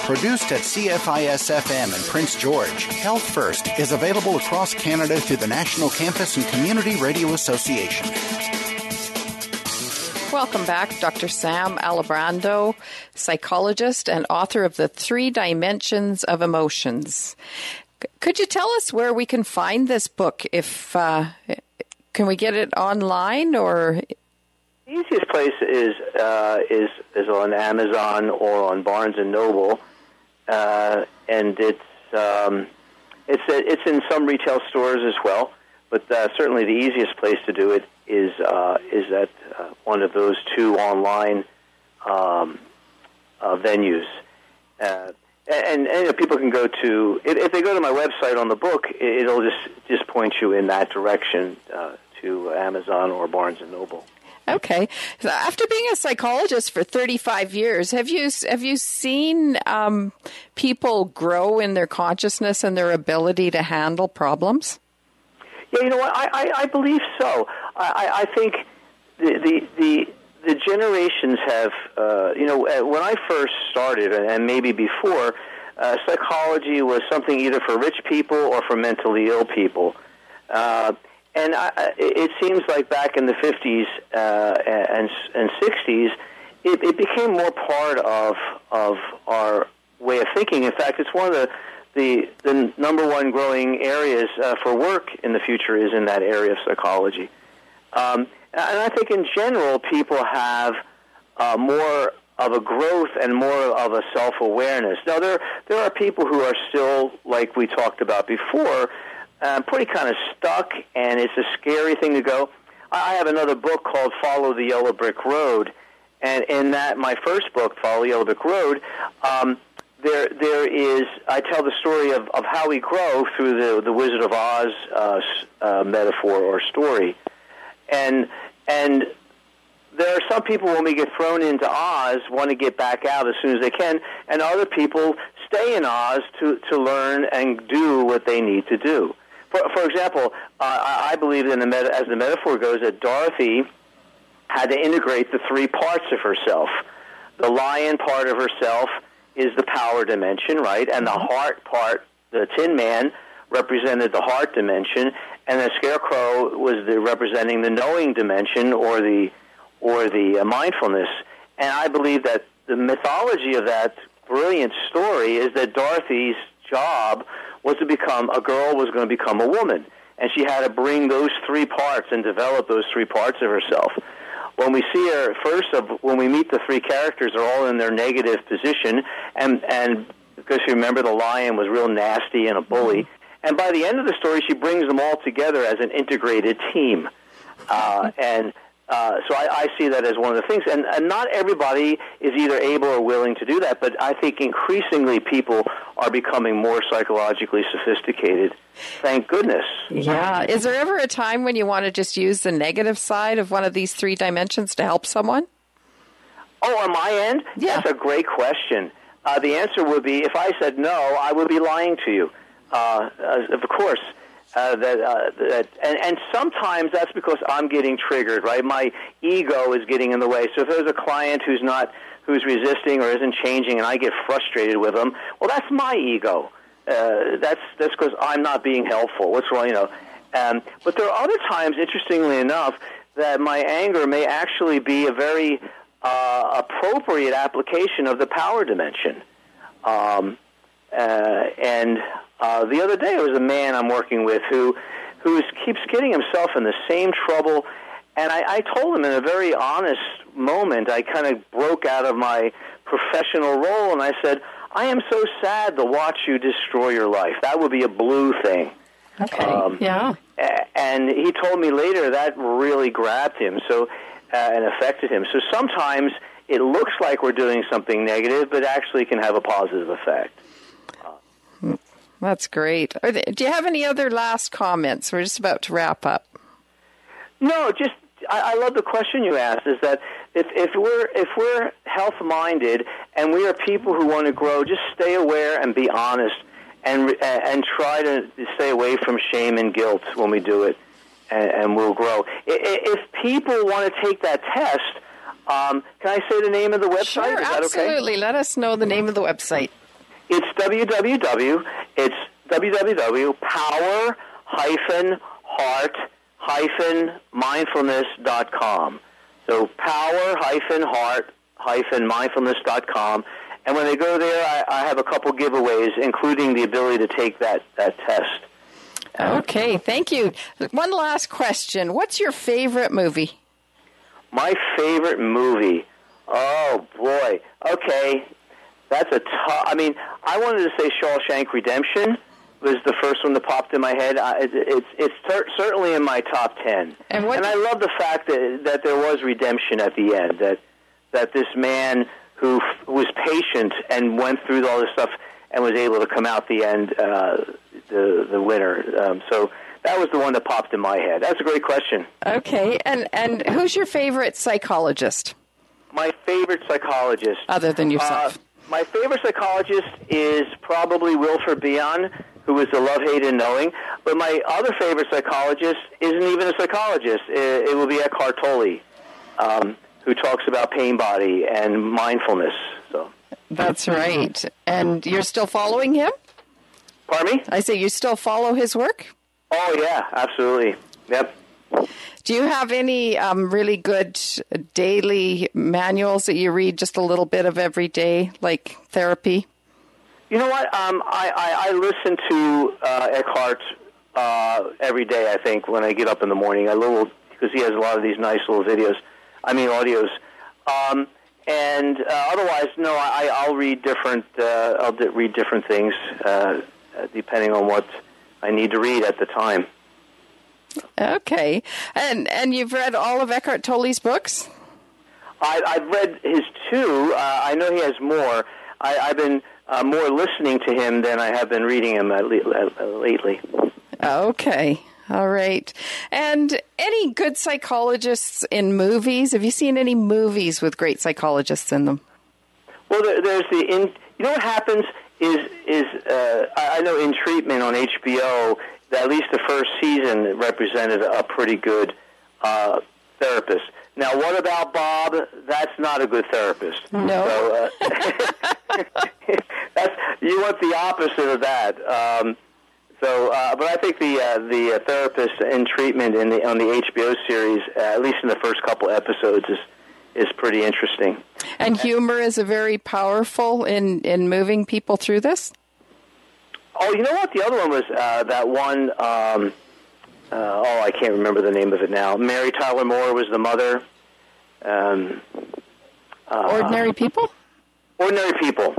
Produced at CFIS-FM in Prince George, Health First is available across Canada through the National Campus and Community Radio Association. Welcome back, Dr. Sam Alibrando, psychologist and author of The 3 Dimensions of Emotions. Could you tell us where we can find this book? Can we get it online or? The easiest place is on Amazon or on Barnes and Noble, and it's in some retail stores as well. But certainly the easiest place to do it is at one of those 2 online venues. And people can go to, if they go to my website on the book, it'll just point you in that direction to Amazon or Barnes and Noble. Okay. So after being a psychologist for 35 years, have you seen people grow in their consciousness and their ability to handle problems? Yeah, you know what? I believe so. I think the generations have, when I first started, and maybe before, psychology was something either for rich people or for mentally ill people. And it seems like back in the 50s and 60s, it became more part of our way of thinking. In fact, it's one of the number one growing areas for work in the future is in that area of psychology. And I think in general, people have more of a growth and more of a self-awareness. Now, there are people who are still, like we talked about before, pretty kind of stuck, and it's a scary thing to go. I have another book called Follow the Yellow Brick Road, and in that, my first book, Follow the Yellow Brick Road, there is, I tell the story of how we grow through the Wizard of Oz metaphor or story. And there are some people, when we get thrown into Oz, want to get back out as soon as they can, and other people stay in Oz to learn and do what they need to do. For example, I believe, as the metaphor goes, that Dorothy had to integrate the 3 parts of herself. The lion part of herself is the power dimension, right? And the heart part, the Tin Man, represented the heart dimension, and the Scarecrow was representing the knowing dimension or the mindfulness. And I believe that the mythology of that brilliant story is that Dorothy's job was to become a girl, was going to become a woman, and she had to bring those 3 parts and develop those 3 parts of herself. When we see her, when we meet the 3 characters, they're all in their negative position, and because you remember the lion was real nasty and a bully, and by the end of the story, she brings them all together as an integrated team, so I see that as one of the things. And not everybody is either able or willing to do that, but I think increasingly people are becoming more psychologically sophisticated. Thank goodness. Yeah. Is there ever a time when you want to just use the negative side of one of these 3 dimensions to help someone? Oh, on my end? Yeah. That's a great question. The answer would be, if I said no, I would be lying to you. Of course. And sometimes that's because I'm getting triggered, right? My ego is getting in the way. So if there's a client who's resisting or isn't changing, and I get frustrated with them, well, that's my ego. That's because I'm not being helpful. What's wrong, But there are other times, interestingly enough, that my anger may actually be a very appropriate application of the power dimension. The other day, there was a man I'm working with who keeps getting himself in the same trouble, and I told him in a very honest moment, I kind of broke out of my professional role, and I said, I am so sad to watch you destroy your life. That would be a blue thing. Okay, yeah. And he told me later that really grabbed him and affected him. So sometimes it looks like we're doing something negative, but actually can have a positive effect. That's great. Do you have any other last comments? We're just about to wrap up. No, just I love the question you asked. Is that if we're health minded and we are people who want to grow, just stay aware and be honest, and try to stay away from shame and guilt when we do it, and we'll grow. If people want to take that test, can I say the name of the website? Sure, Is that absolutely. Okay? Let us know the name of the website. It's power-heart-mindfulness.com. So power-heart-mindfulness.com. And when they go there, I have a couple giveaways, including the ability to take that test. Okay, thank you. One last question. What's your favorite movie? My favorite movie? Oh, boy. Okay. That's a tough... I mean, I wanted to say Shawshank Redemption was the first one that popped in my head. It's certainly in my top 10. And I love the fact that there was redemption at the end, that this man who was patient and went through all this stuff and was able to come out the end the winner. So that was the one that popped in my head. That's a great question. Okay, and who's your favorite psychologist? My favorite psychologist. Other than yourself. My favorite psychologist is probably Wilfred Bion, who was the Love, Hate, and Knowing. But my other favorite psychologist isn't even a psychologist. It will be Eckhart Tolle, who talks about pain body and mindfulness. So that's right. And you're still following him? Pardon me? I say you still follow his work? Oh, yeah, absolutely. Yep. Do you have any really good daily manuals that you read just a little bit of every day, like therapy? You know what? I listen to Eckhart every day, I think, when I get up in the morning. Because he has a lot of these nice little audios. And otherwise, no, I'll read different. I'll read different things depending on what I need to read at the time. Okay, and you've read all of Eckhart Tolle's books? I've read his two. I know he has more. I've been more listening to him than I have been reading him lately. Okay. All right. And any good psychologists in movies? Have you seen any movies with great psychologists in them? Well, there's you know what happens is I know In Treatment on HBO, at least the first season represented a pretty good therapist. Now, what about Bob? That's not a good therapist. No. So, you want the opposite of that. But I think the therapist In Treatment on the HBO series, at least in the first couple episodes, is pretty interesting. And humor is a very powerful in moving people through this? Oh, you know what? The other one was that one, I can't remember the name of it now. Mary Tyler Moore was the mother. Ordinary People? Ordinary People.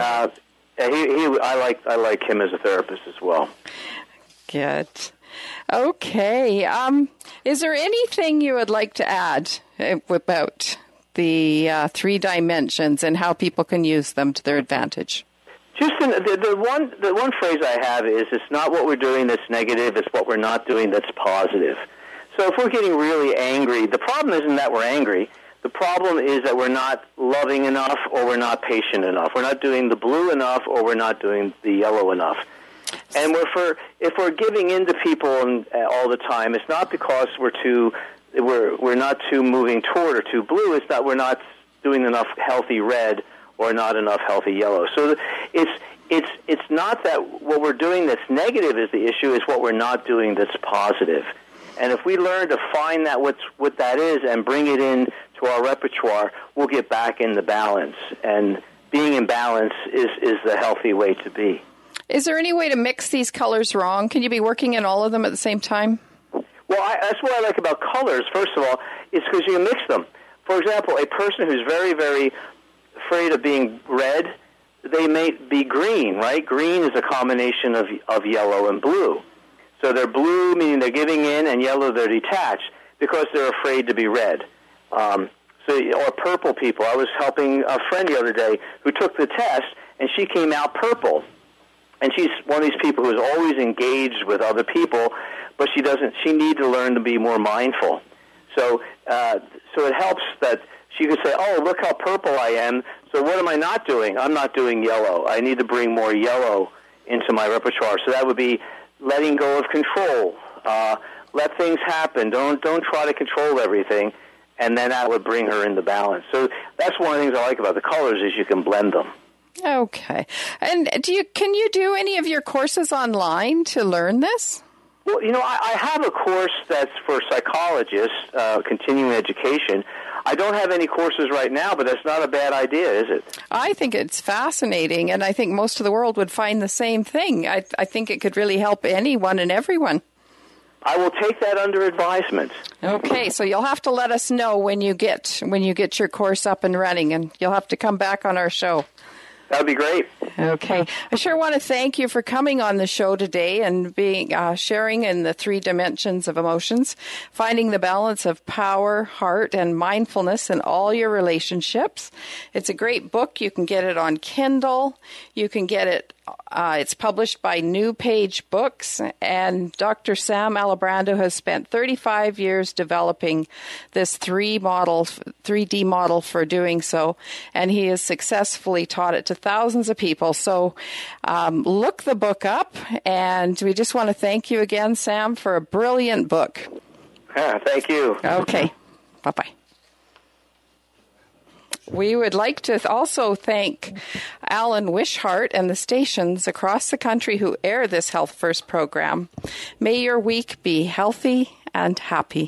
I like him as a therapist as well. Good. Okay. Is there anything you would like to add about the 3 dimensions and how people can use them to their advantage? Just the one phrase I have is, it's not what we're doing that's negative, it's what we're not doing that's positive. So if we're getting really angry, the problem isn't that we're angry. The problem is that we're not loving enough or we're not patient enough. We're not doing the blue enough or we're not doing the yellow enough. And if we're giving in to people all the time, it's not because we're not too moving toward or too blue. It's that we're not doing enough healthy red or not enough healthy yellow. So it's not that what we're doing that's negative is the issue. It's what we're not doing that's positive. And if we learn to find that what that is and bring it in to our repertoire, we'll get back in the balance. And being in balance is the healthy way to be. Is there any way to mix these colors wrong? Can you be working in all of them at the same time? Well, that's what I like about colors. First of all, it's because you can mix them. For example, a person who's very, very afraid of being red, they may be green, right? Green is a combination of yellow and blue. So they're blue, meaning they're giving in, and yellow, they're detached, because they're afraid to be red. Or purple people. I was helping a friend the other day who took the test, and she came out purple. And she's one of these people who's always engaged with other people, but she needs to learn to be more mindful. So it helps that she could say, oh, look how purple I am. So what am I not doing? I'm not doing yellow. I need to bring more yellow into my repertoire. So that would be letting go of control. Let things happen. Don't try to control everything. And then that would bring her into balance. So that's one of the things I like about the colors is you can blend them. Okay. And can you do any of your courses online to learn this? Well, I have a course that's for psychologists, continuing education. I don't have any courses right now, but that's not a bad idea, is it? I think it's fascinating, and I think most of the world would find the same thing. I think it could really help anyone and everyone. I will take that under advisement. Okay, so you'll have to let us know when you get your course up and running, and you'll have to come back on our show. That would be great. Okay. I sure want to thank you for coming on the show today and being sharing in the 3 dimensions of emotions, finding the balance of power, heart, and mindfulness in all your relationships. It's a great book. You can get it on Kindle. You can get it. It's published by New Page Books, and Dr. Sam Alibrando has spent 35 years developing this 3D model for doing so, and he has successfully taught it to thousands of people. So look the book up, and we just want to thank you again, Sam, for a brilliant book. Thank you. Okay. Bye-bye. We would like to also thank Alan Wishart and the stations across the country who air this Health First program. May your week be healthy and happy.